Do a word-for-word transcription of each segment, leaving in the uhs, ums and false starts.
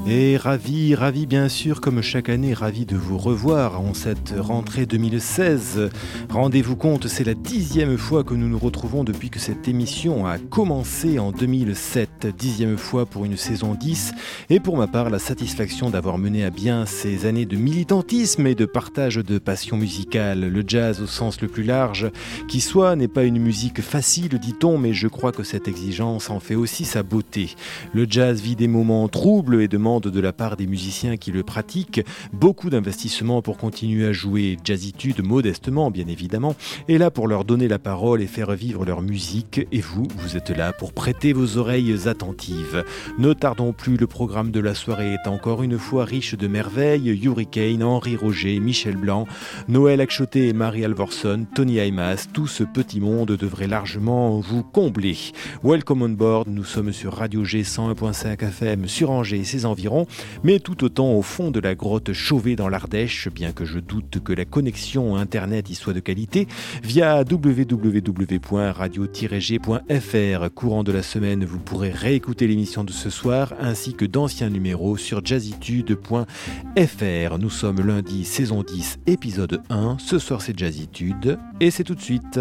Et ravi, ravi bien sûr, comme chaque année, ravi de vous revoir en cette rentrée deux mille seize. Rendez-vous compte, c'est la dixième fois que nous nous retrouvons depuis que cette émission a commencé en deux mille sept. Dixième fois pour une saison dix. Et pour ma part, la satisfaction d'avoir mené à bien ces années de militantisme et de partage de passion musicale. Le jazz au sens le plus large, qui soit n'est pas une musique facile, dit-on, mais je crois que cette exigence en fait aussi sa beauté. Le jazz vit des moments troubles et demande de la part des musiciens qui le pratiquent beaucoup d'investissements pour continuer à jouer. Jazzitude, modestement bien évidemment, est là pour leur donner la parole et faire vivre leur musique, et vous, vous êtes là pour prêter vos oreilles attentives. Ne tardons plus, le programme de la soirée est encore une fois riche de merveilles. Hurricane, Henri Roger, Michel Blanc, Noël Akchoté et Marie Alvorson, Tony Haymas, tout ce petit monde devrait largement vous combler. Welcome on board, nous sommes sur Radio G cent un virgule cinq F M sur Angers et ses environs, mais tout autant au fond de la grotte Chauvet dans l'Ardèche, bien que je doute que la connexion Internet y soit de qualité, via w w w point radio tiret g point f r. Courant de la semaine, vous pourrez réécouter l'émission de ce soir, ainsi que d'anciens numéros sur jazzitude point f r. Nous sommes lundi, saison dix, épisode un. Ce soir, c'est Jazzitude, et c'est tout de suite.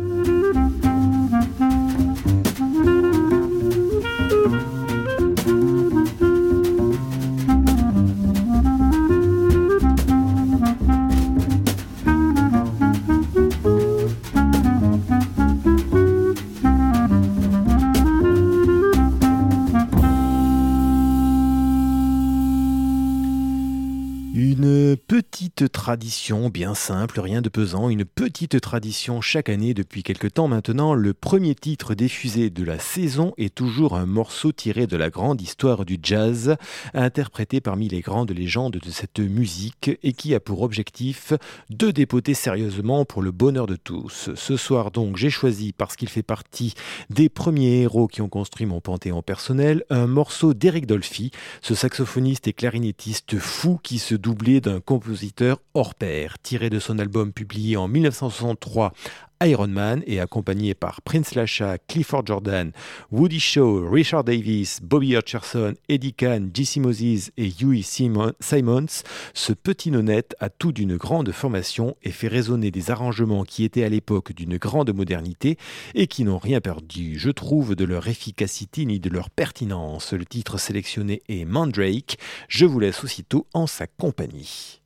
Petite tradition bien simple, rien de pesant, une petite tradition chaque année depuis quelque temps maintenant. Le premier titre diffusé de la saison est toujours un morceau tiré de la grande histoire du jazz, interprété parmi les grandes légendes de cette musique et qui a pour objectif de dépoter sérieusement pour le bonheur de tous. Ce soir donc, j'ai choisi, parce qu'il fait partie des premiers héros qui ont construit mon panthéon personnel, un morceau d'Eric Dolphy, ce saxophoniste et clarinettiste fou qui se doublait d'un compositeur hors pair, tiré de son album publié en dix-neuf cent soixante-trois, Iron Man, et accompagné par Prince Lacha, Clifford Jordan, Woody Shaw, Richard Davis, Bobby Hutcherson, Eddie Kahn, J C Moses et Huey Simons, ce petit nonnette a tout d'une grande formation et fait résonner des arrangements qui étaient à l'époque d'une grande modernité et qui n'ont rien perdu, je trouve, de leur efficacité ni de leur pertinence. Le titre sélectionné est Mandrake. Je vous laisse aussitôt en sa compagnie.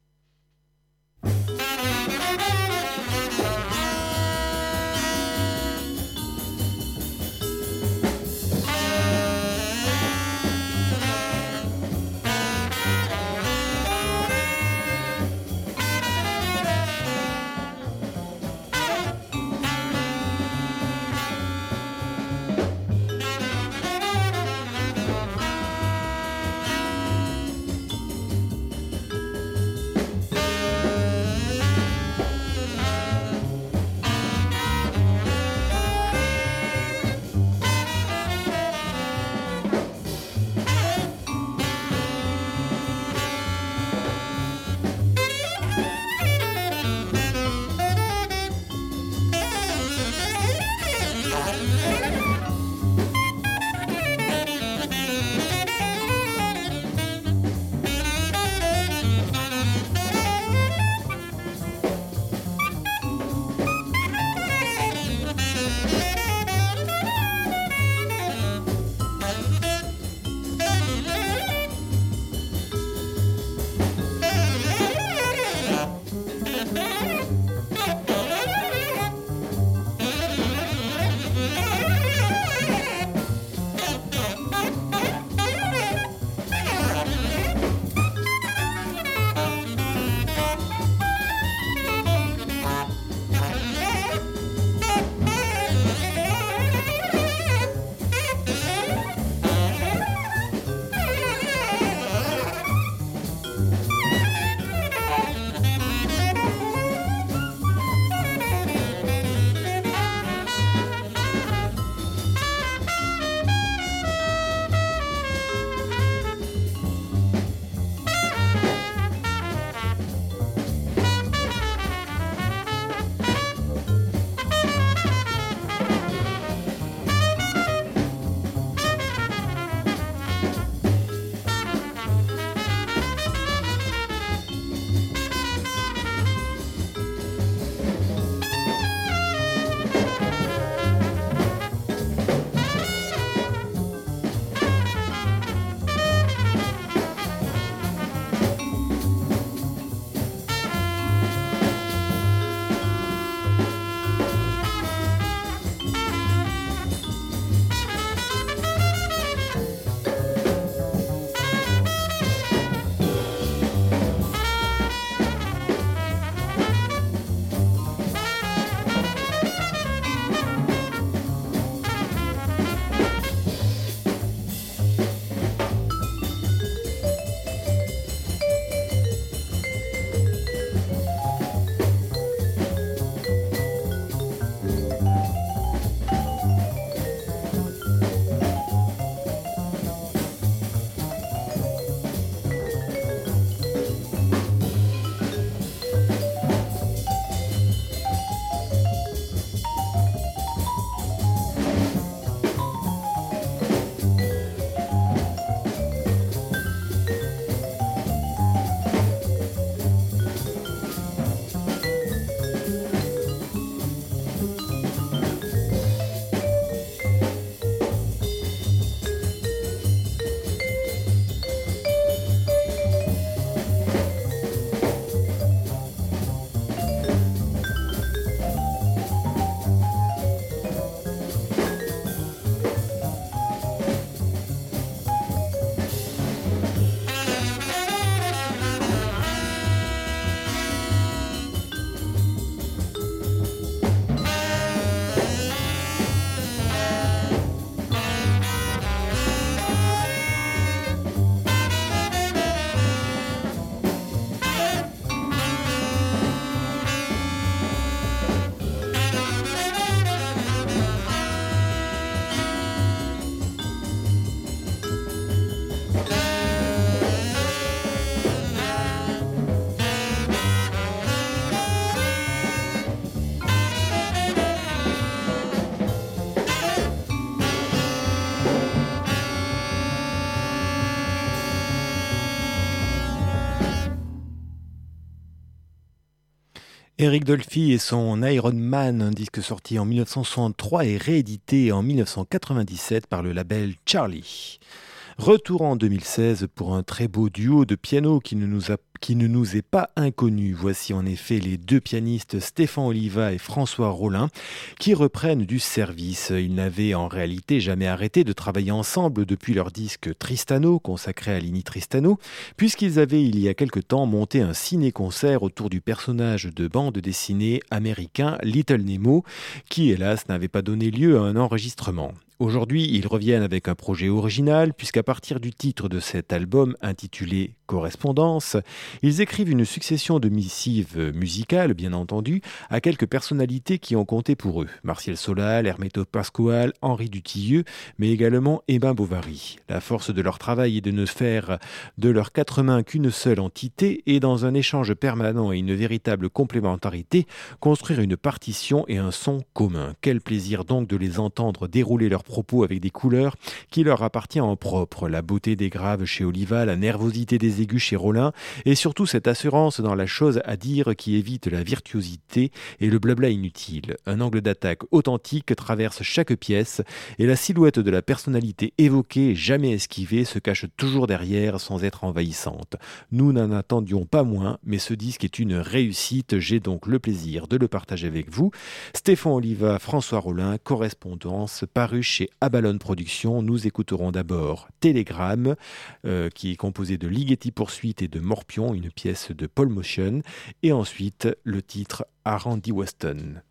Eric Dolphy et son Iron Man, un disque sorti en dix-neuf cent soixante-trois et réédité en dix-neuf cent quatre-vingt-dix-sept par le label Charlie. Retour en deux mille seize pour un très beau duo de piano qui ne nous a qui ne nous est pas inconnu. Voici en effet les deux pianistes Stéphane Oliva et François Rollin qui reprennent du service. Ils n'avaient en réalité jamais arrêté de travailler ensemble depuis leur disque Tristano, consacré à Lini Tristano, puisqu'ils avaient il y a quelque temps monté un ciné-concert autour du personnage de bande dessinée américain Little Nemo, qui hélas n'avait pas donné lieu à un enregistrement. Aujourd'hui, ils reviennent avec un projet original, puisqu'à partir du titre de cet album intitulé Correspondance, ils écrivent une succession de missives musicales, bien entendu, à quelques personnalités qui ont compté pour eux. Martial Solal, Hermeto Pascual, Henri Dutilleux, mais également Emma Bovary. La force de leur travail est de ne faire de leurs quatre mains qu'une seule entité et dans un échange permanent et une véritable complémentarité, construire une partition et un son commun. Quel plaisir donc de les entendre dérouler leurs propos avec des couleurs qui leur appartiennent en propre. La beauté des graves chez Oliva, la nervosité des aigus chez Rollin et surtout cette assurance dans la chose à dire qui évite la virtuosité et le blabla inutile. Un angle d'attaque authentique traverse chaque pièce et la silhouette de la personnalité évoquée, jamais esquivée, se cache toujours derrière sans être envahissante. Nous n'en attendions pas moins, mais ce disque est une réussite. J'ai donc le plaisir de le partager avec vous. Stéphane Oliva, François Rollin, Correspondance, paru chez Abalone Productions. Nous écouterons d'abord Télégramme, euh, qui est composé de Ligeti Poursuite et de Morpion, une pièce de Paul Motion, et ensuite le titre à Randy Weston.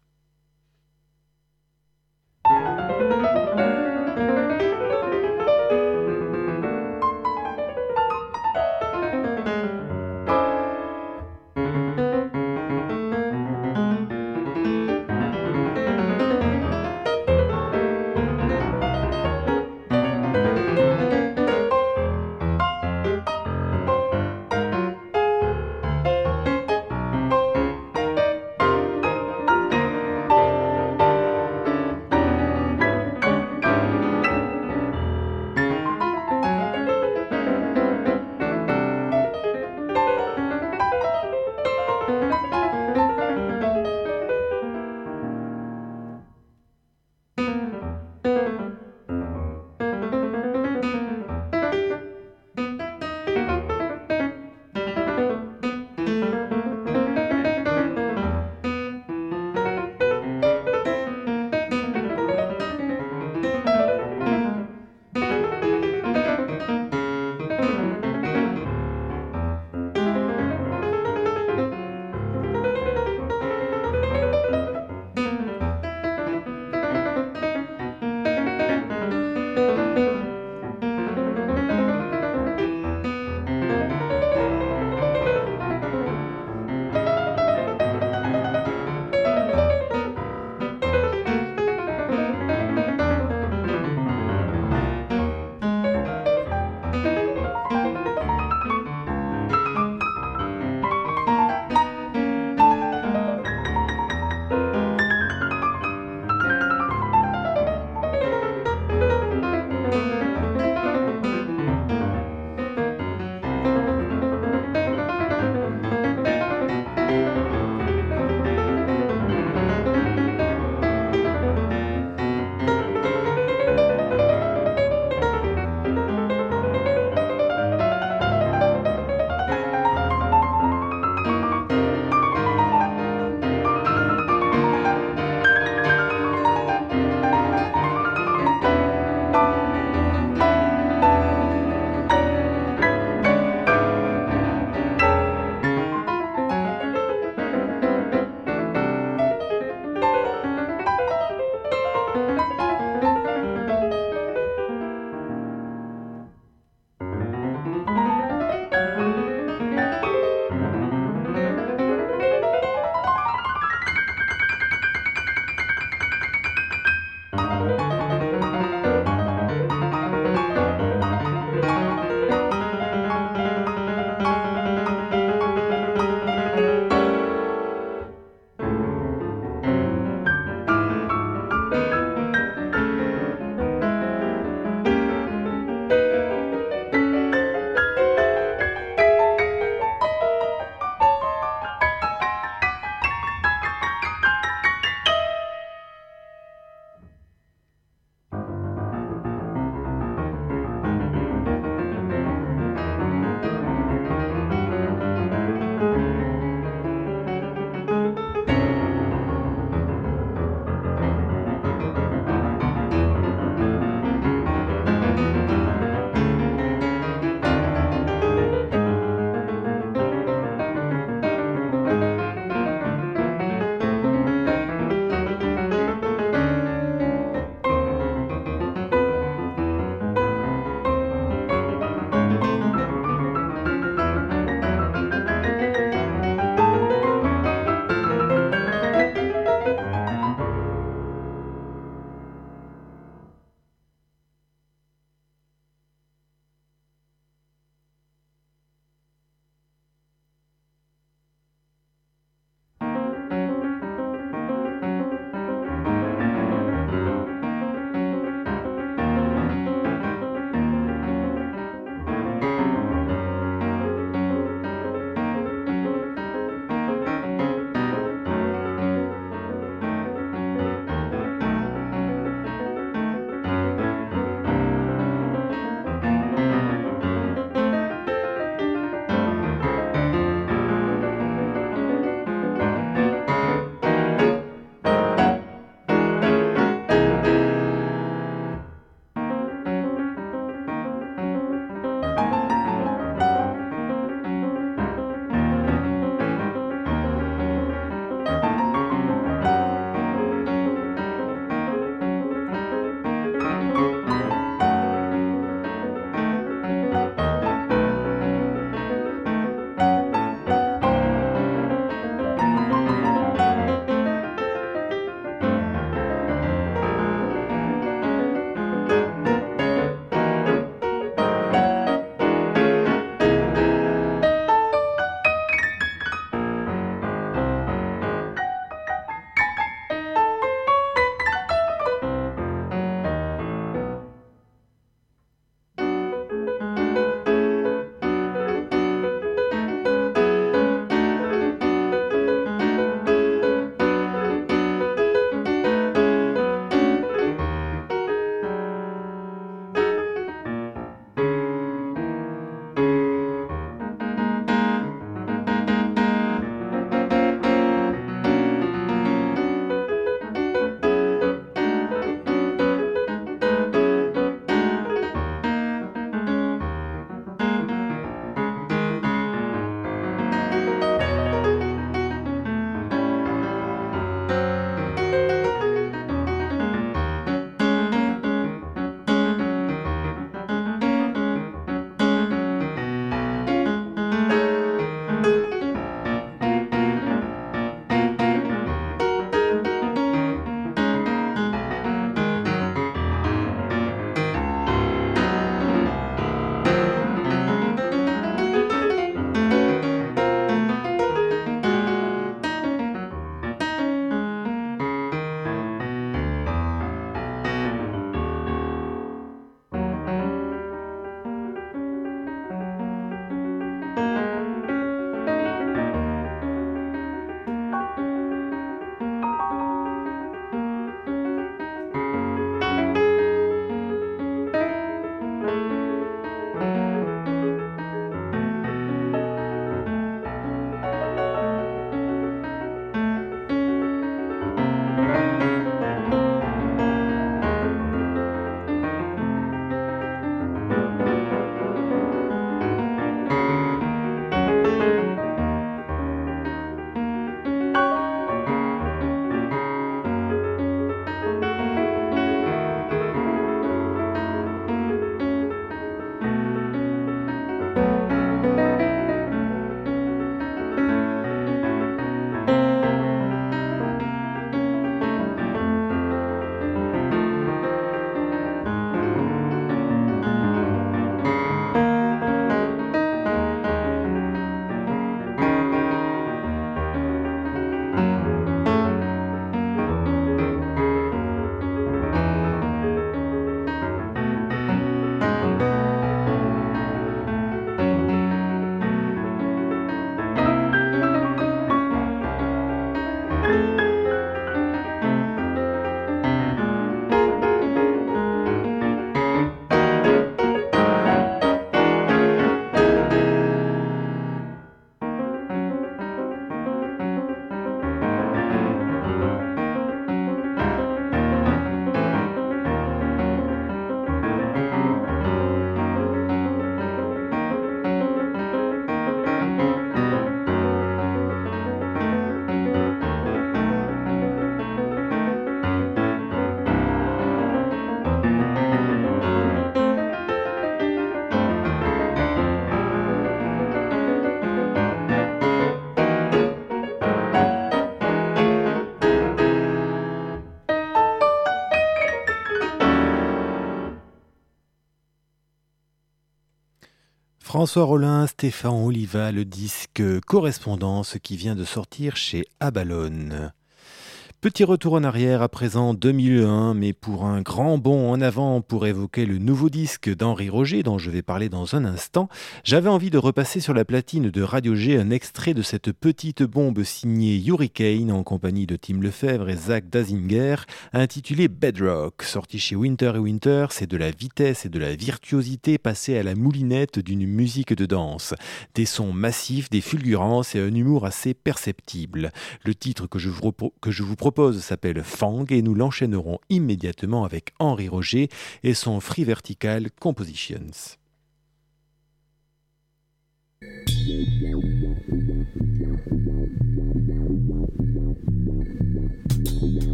François Rollin, Stéphane Oliva, le disque Correspondance qui vient de sortir chez Abalone. Petit retour en arrière à présent deux mille un, mais pour un grand bond en avant pour évoquer le nouveau disque d'Henri Roger dont je vais parler dans un instant, j'avais envie de repasser sur la platine de Radio G un extrait de cette petite bombe signée Hurricane en compagnie de Tim Lefebvre et Zach Dazinger, intitulé Bedrock. Sorti chez Winter et Winter, c'est de la vitesse et de la virtuosité passée à la moulinette d'une musique de danse. Des sons massifs, des fulgurances et un humour assez perceptible. Le titre que je vous, repro- que je vous propose s'appelle Fang et nous l'enchaînerons immédiatement avec Henri Roger et son Free Vertical Compositions.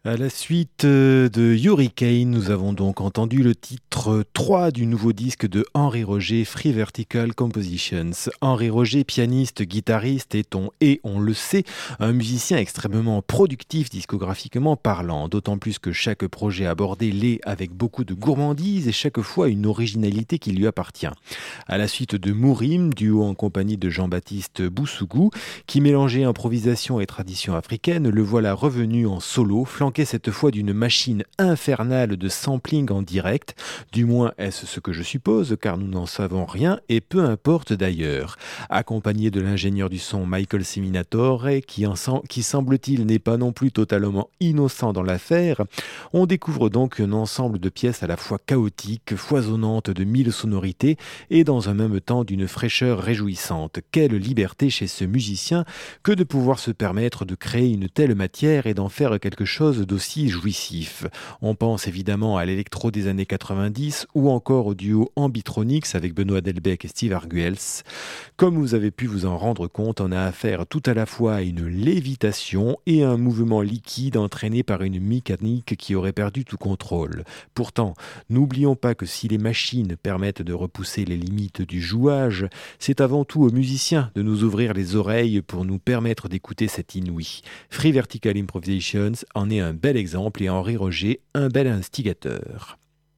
À la suite euh, de Hurricane, nous avons donc entendu le titre trois du nouveau disque de Henri Roger, Free Vertical Compositions. Henri Roger, pianiste, guitariste, est on, et on le sait, un musicien extrêmement productif discographiquement parlant, d'autant plus que chaque projet abordé l'est avec beaucoup de gourmandise et chaque fois une originalité qui lui appartient. À la suite de Mourim, duo en compagnie de Jean-Baptiste Boussougou, qui mélangeait improvisation et tradition africaine, le voilà revenu en solo, flanqué cette fois d'une machine infernale de sampling en direct, du moins est-ce ce que je suppose, car nous n'en savons rien, et peu importe d'ailleurs. Accompagné de l'ingénieur du son Michael Seminatore, qui, en sem- qui semble-t-il n'est pas non plus totalement innocent dans l'affaire, on découvre donc un ensemble de pièces à la fois chaotiques, foisonnantes de mille sonorités, et dans un même temps d'une fraîcheur réjouissante. Quelle liberté chez ce musicien que de pouvoir se permettre de créer une telle matière et d'en faire quelque chose d'aussi jouissif. On pense évidemment à l'électro des années quatre-vingt-dix ou encore au duo Ambitronix avec Benoît Delbecq et Steve Arguels. Comme vous avez pu vous en rendre compte, on a affaire tout à la fois à une lévitation et à un mouvement liquide entraîné par une mécanique qui aurait perdu tout contrôle. Pourtant, n'oublions pas que si les machines permettent de repousser les limites du jouage, c'est avant tout aux musiciens de nous ouvrir les oreilles pour nous permettre d'écouter cet inouï. Free Vertical Improvisations en est un bel exemple et Henri Roger un bel instigateur.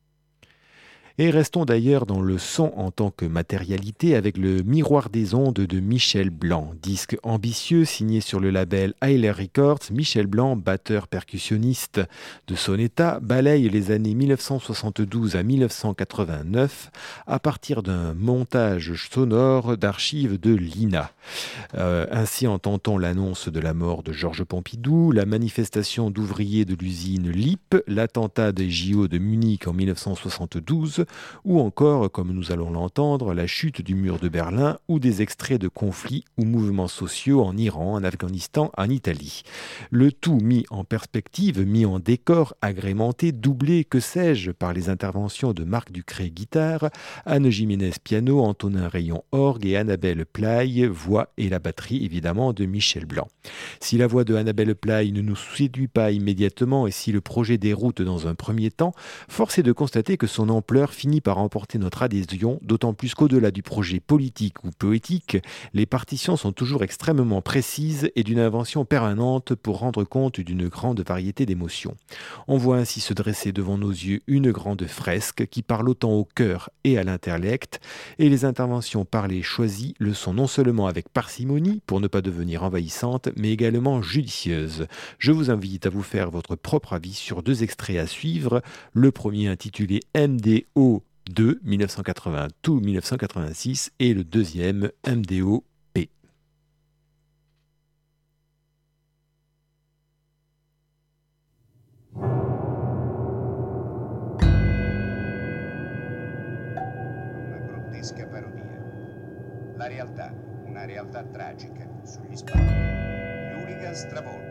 Et restons d'ailleurs dans le son en tant que matérialité avec le Miroir des ondes de Michel Blanc. Disque ambitieux signé sur le label Hyler Records, Michel Blanc, batteur percussionniste de Sonetta, balaye les années dix-neuf cent soixante-douze à dix-neuf cent quatre-vingt-neuf à partir d'un montage sonore d'archives de l'I N A. Euh, ainsi entend-on l'annonce de la mort de Georges Pompidou, la manifestation d'ouvriers de l'usine L I P, l'attentat des J O de Munich en dix-neuf cent soixante-douze, ou encore, comme nous allons l'entendre, la chute du mur de Berlin ou des extraits de conflits ou mouvements sociaux en Iran, en Afghanistan, en Italie. Le tout mis en perspective, mis en décor, agrémenté, doublé, que sais-je, par les interventions de Marc Ducré guitare, Anne Jiménez piano, Antonin Rayon orgue et Annabelle Plaille voix et la batterie évidemment de Michel Blanc. Si la voix de Annabelle Plaille ne nous séduit pas immédiatement et si le projet déroute dans un premier temps, force est de constater que son ampleur finit par emporter notre adhésion, d'autant plus qu'au-delà du projet politique ou poétique, les partitions sont toujours extrêmement précises et d'une invention permanente pour rendre compte d'une grande variété d'émotions. On voit ainsi se dresser devant nos yeux une grande fresque qui parle autant au cœur et à l'intellect, et les interventions parlées choisies le sont non seulement avec parcimonie pour ne pas devenir envahissantes, mais également judicieuses. Je vous invite à vous faire votre propre avis sur deux extraits à suivre, le premier intitulé M D O deux dix-neuf cent quatre-vingt to dix-neuf cent quatre-vingt-six et le deuxième M D O P. Una grottesca parodia. La realtà, una realtà tragica, sugli spalti. Gli hooligans travolgono.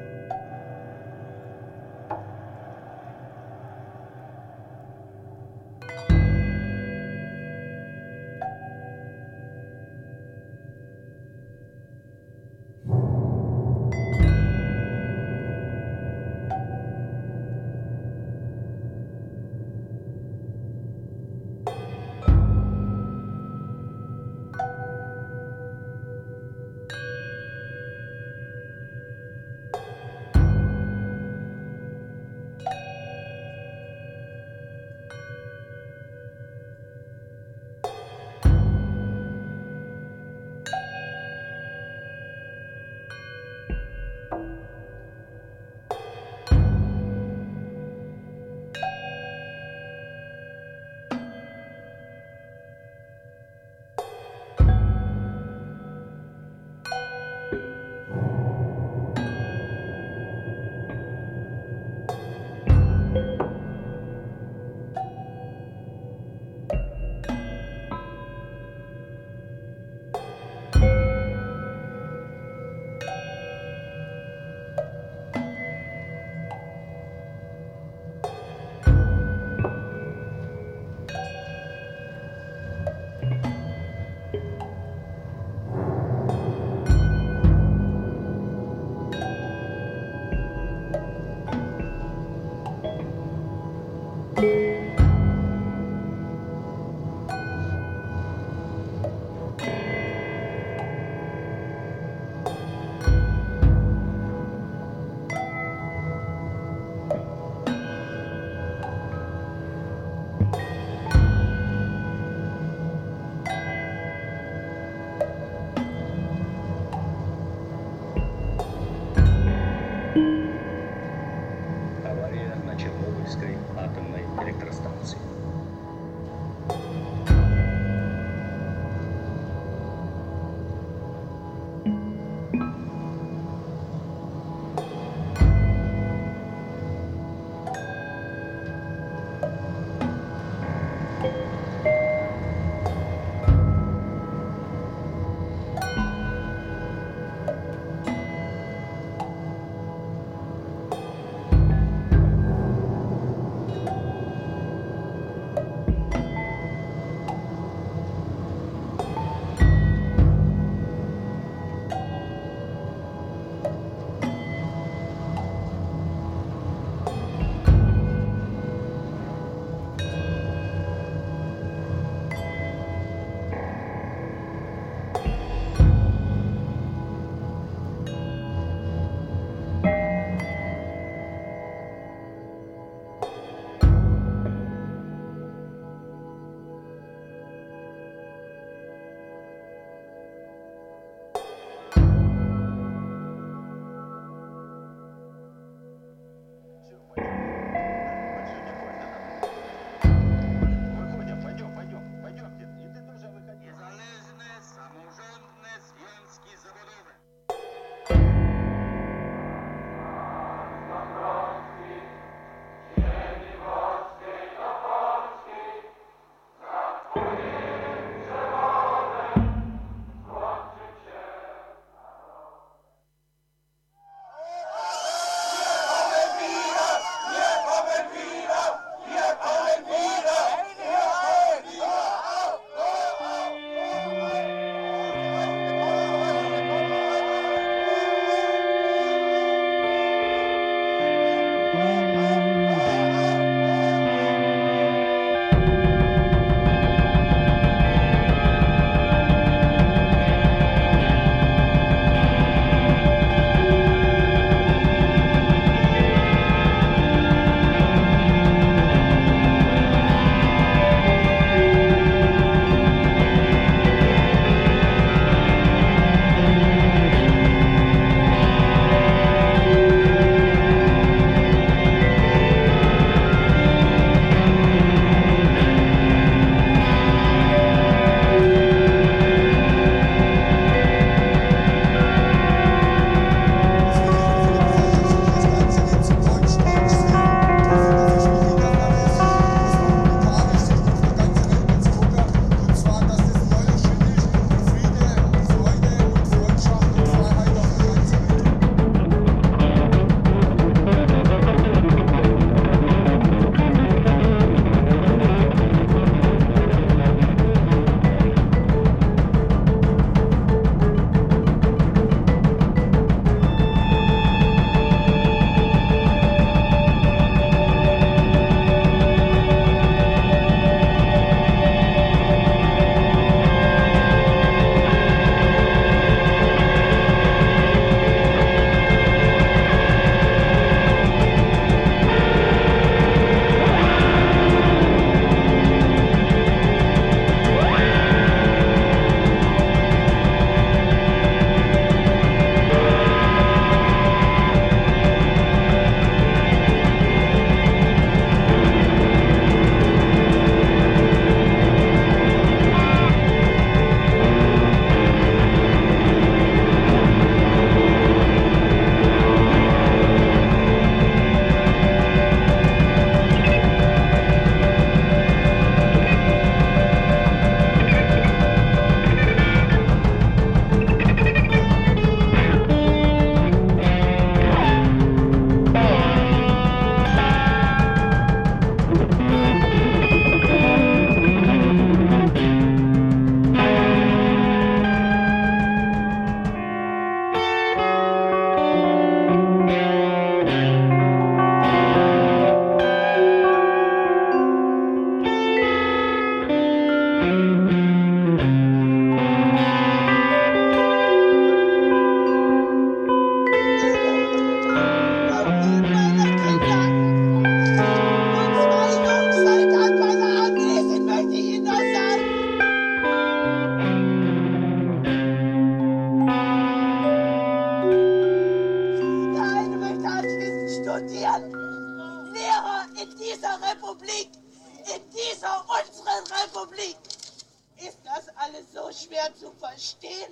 in dieser Republik, in dieser unseren Republik. Ist das alles so schwer zu verstehen?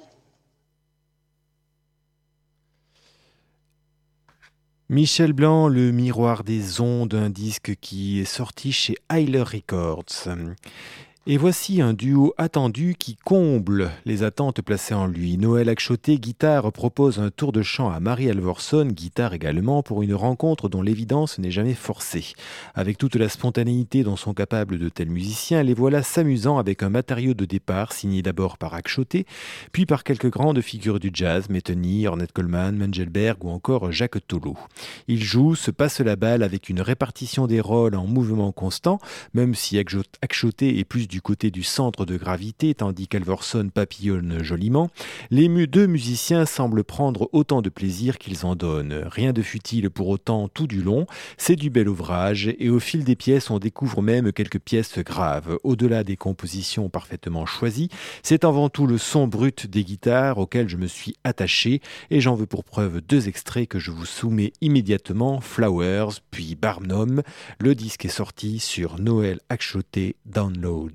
Michel Blanc, Le Miroir des Ondes, un disque qui est sorti chez Hyler Records. Et voici un duo attendu qui comble les attentes placées en lui. Noël Akchoté, guitare, propose un tour de chant à Marie Alvorson, guitare également, pour une rencontre dont l'évidence n'est jamais forcée. Avec toute la spontanéité dont sont capables de tels musiciens, les voilà s'amusant avec un matériau de départ signé d'abord par Akchoté, puis par quelques grandes figures du jazz, Metheny, Ornette Coleman, Mengelberg ou encore Jacques Tolo. Ils jouent, se passent la balle avec une répartition des rôles en mouvement constant, même si Akchoté est plus du côté du centre de gravité, tandis qu'Alvorson papillonne joliment, les mu- deux musiciens semblent prendre autant de plaisir qu'ils en donnent. Rien de futile pour autant tout du long, c'est du bel ouvrage, et au fil des pièces, on découvre même quelques pièces graves. Au-delà des compositions parfaitement choisies, c'est avant tout le son brut des guitares auquel je me suis attaché, et j'en veux pour preuve deux extraits que je vous soumets immédiatement, Flowers, puis Barnum. Le disque est sorti sur Noël Akchoté Download.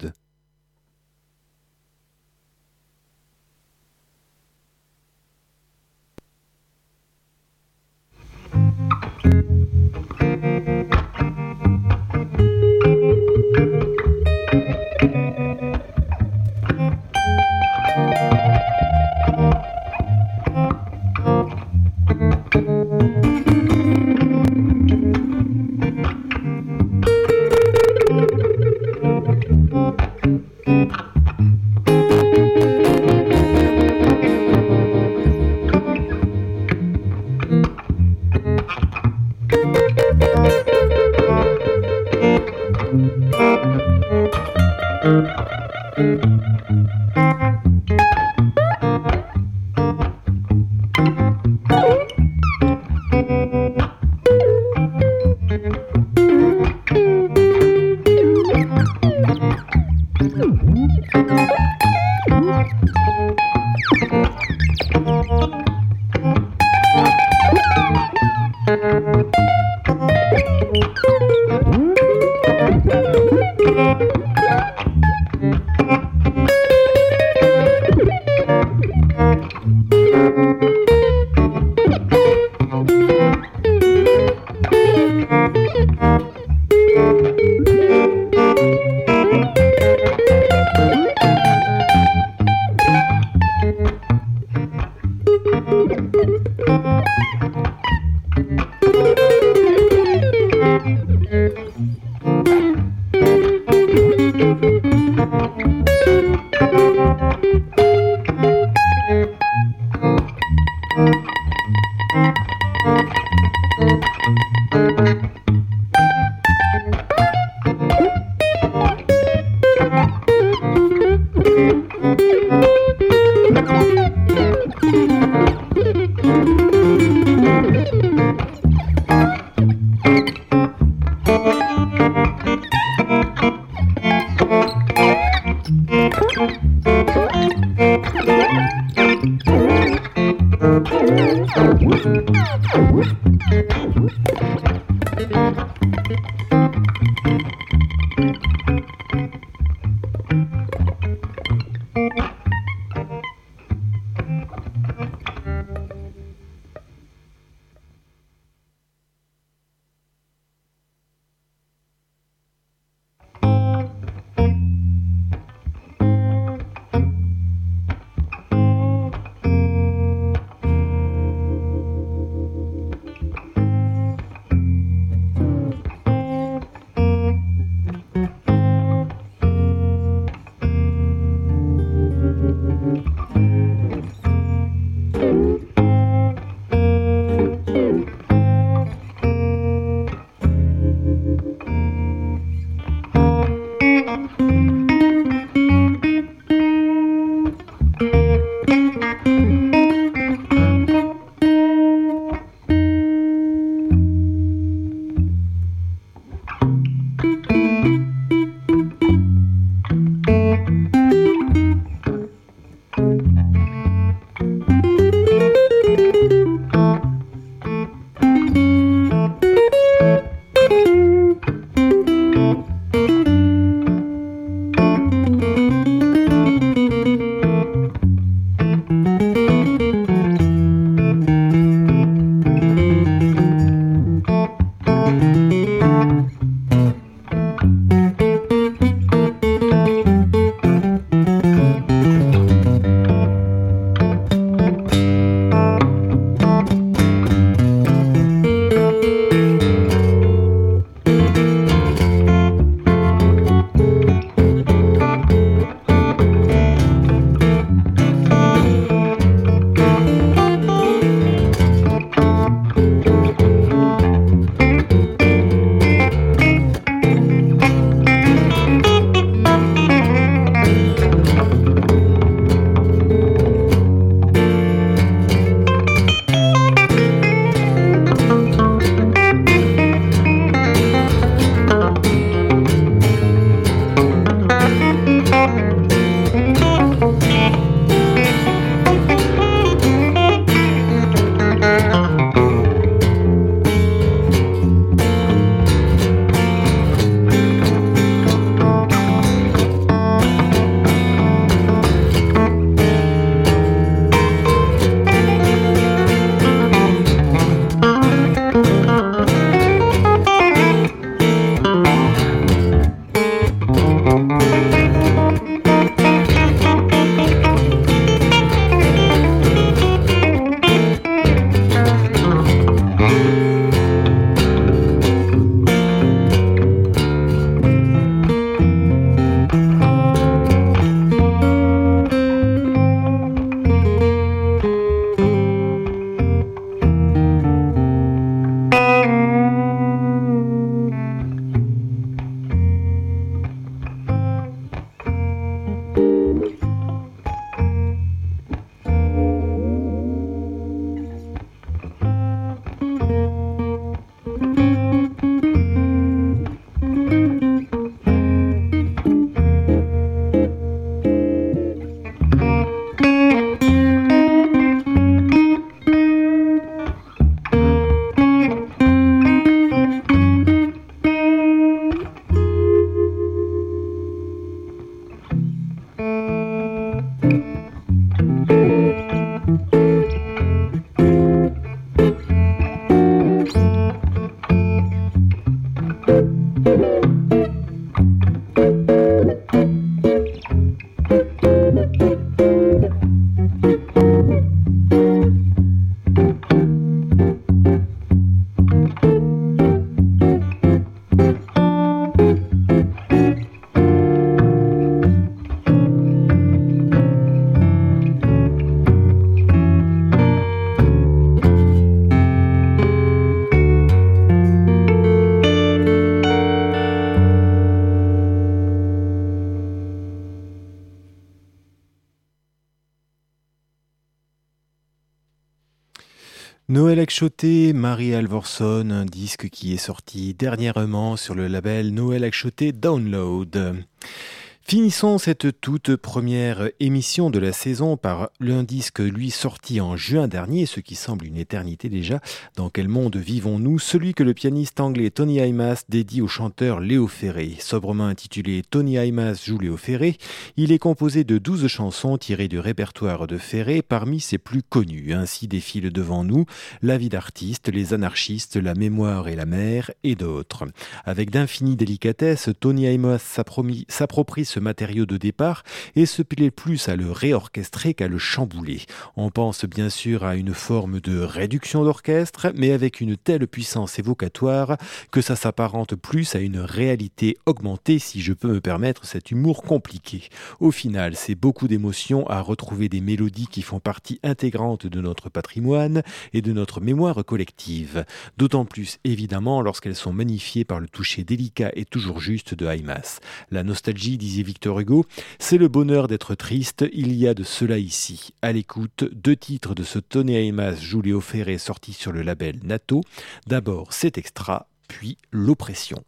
Noël Akchoté, Marie Alvorson, un disque qui est sorti dernièrement sur le label Noël Akchoté Download. Finissons cette toute première émission de la saison par un disque, lui, sorti en juin dernier, ce qui semble une éternité déjà. Dans quel monde vivons-nous? Celui que le pianiste anglais Tony Iommi dédie au chanteur Léo Ferré. Sobrement intitulé Tony Iommi joue Léo Ferré, il est composé de douze chansons tirées du répertoire de Ferré, parmi ses plus connues. Ainsi défilent devant nous La vie d'artiste, Les anarchistes, La mémoire et la mer et d'autres. Avec d'infinies délicatesses, Tony Iommi s'approprie ce matériau de départ et se plaît plus à le réorchestrer qu'à le chambouler. On pense bien sûr à une forme de réduction d'orchestre, mais avec une telle puissance évocatoire que ça s'apparente plus à une réalité augmentée, si je peux me permettre cet humour compliqué. Au final, c'est beaucoup d'émotions à retrouver des mélodies qui font partie intégrante de notre patrimoine et de notre mémoire collective. D'autant plus évidemment lorsqu'elles sont magnifiées par le toucher délicat et toujours juste de Iommi. La nostalgie, disait Victor Hugo, c'est le bonheur d'être triste, il y a de cela ici. À l'écoute, deux titres de ce Tony Iommi joue Léo Ferré sortis sur le label Nato. D'abord cet extra, puis l'oppression.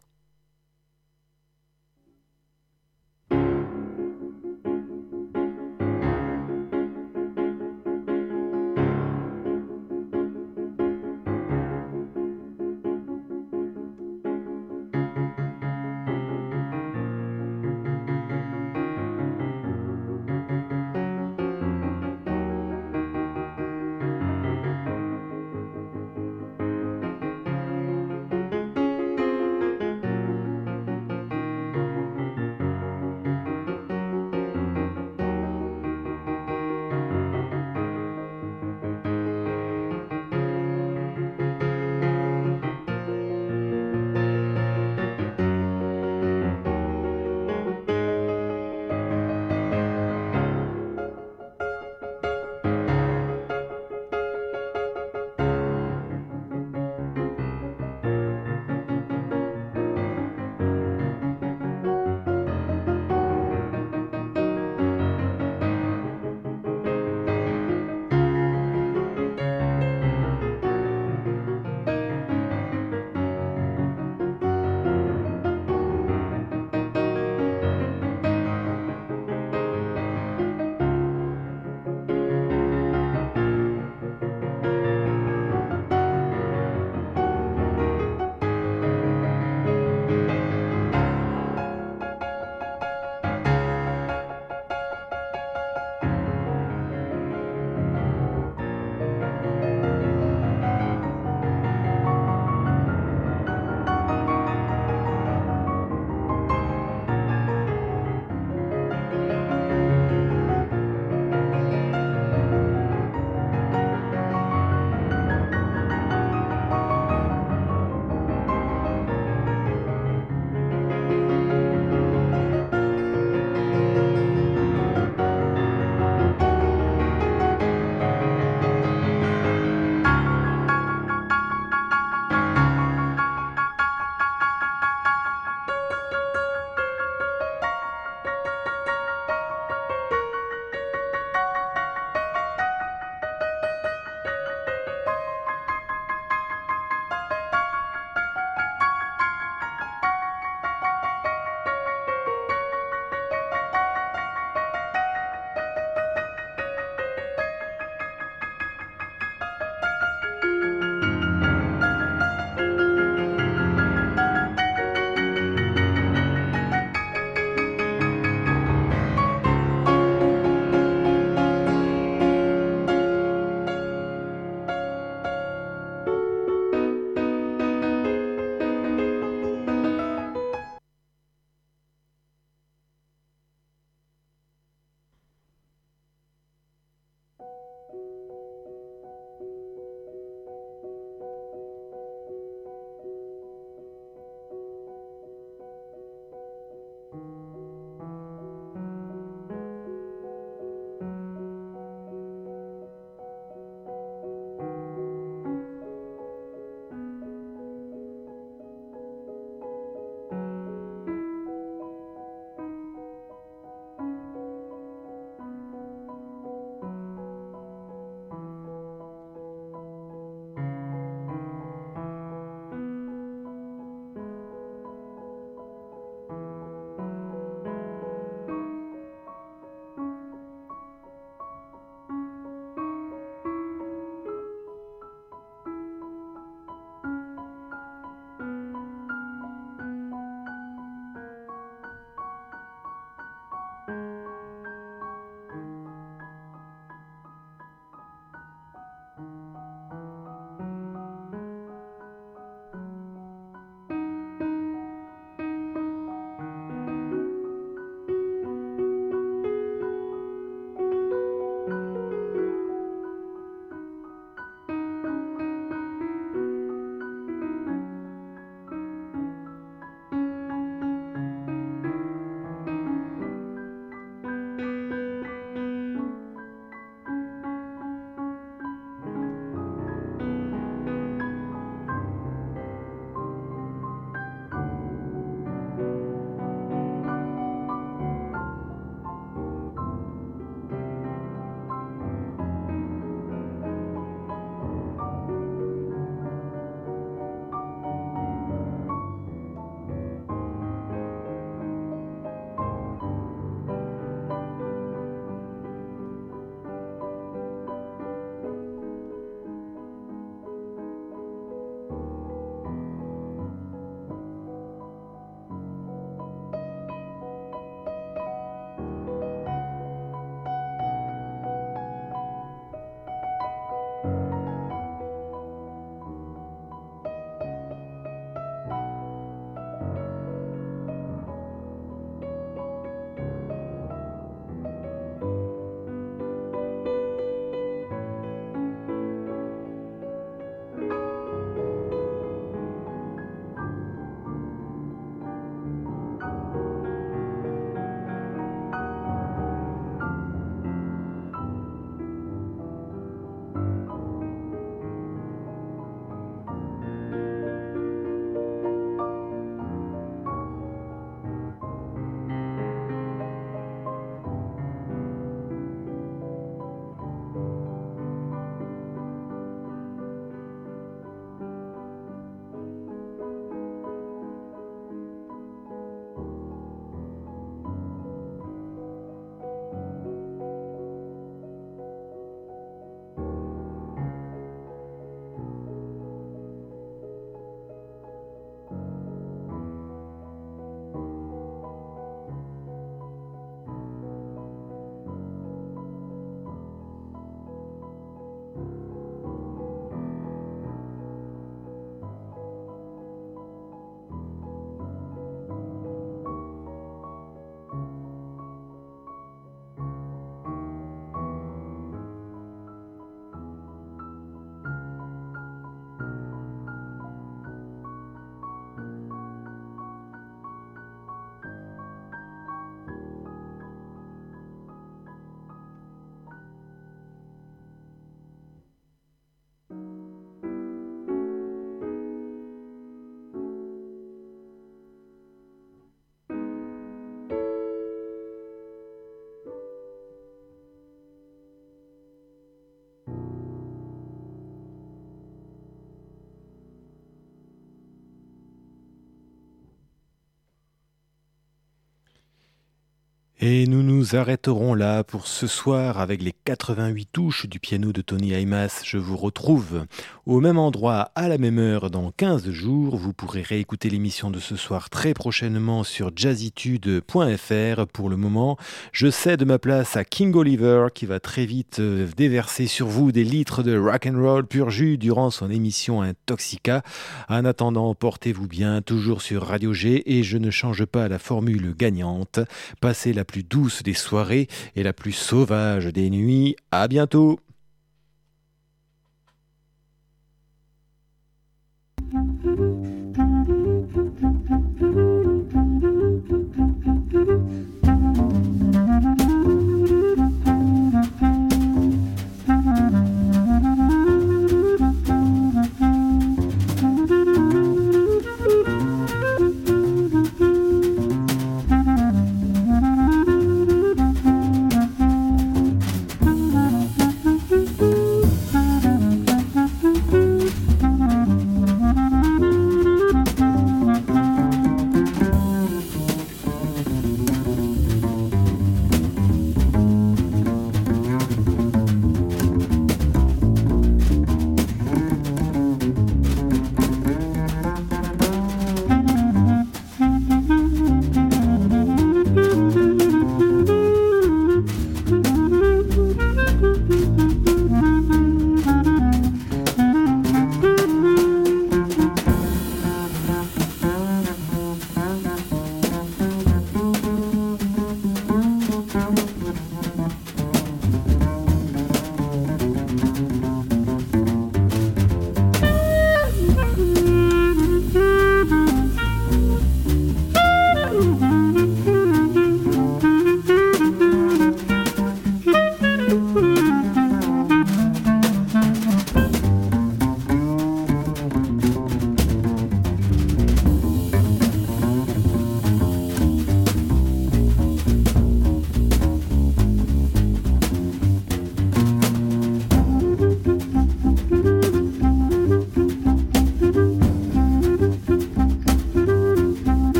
Et nous nous arrêterons là pour ce soir avec les quatre-vingt-huit touches du piano de Tony Haymas. Je vous retrouve au même endroit à la même heure dans quinze jours. Vous pourrez réécouter l'émission de ce soir très prochainement sur jazzitude point f r. Pour le moment, je cède ma place à King Oliver qui va très vite déverser sur vous des litres de rock'n'roll pur jus durant son émission Intoxica. En attendant, portez-vous bien, toujours sur Radio G, et je ne change pas la formule gagnante. Passez la plus douce des soirées et la plus sauvage des nuits. À bientôt.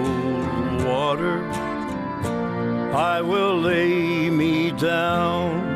I will lay me down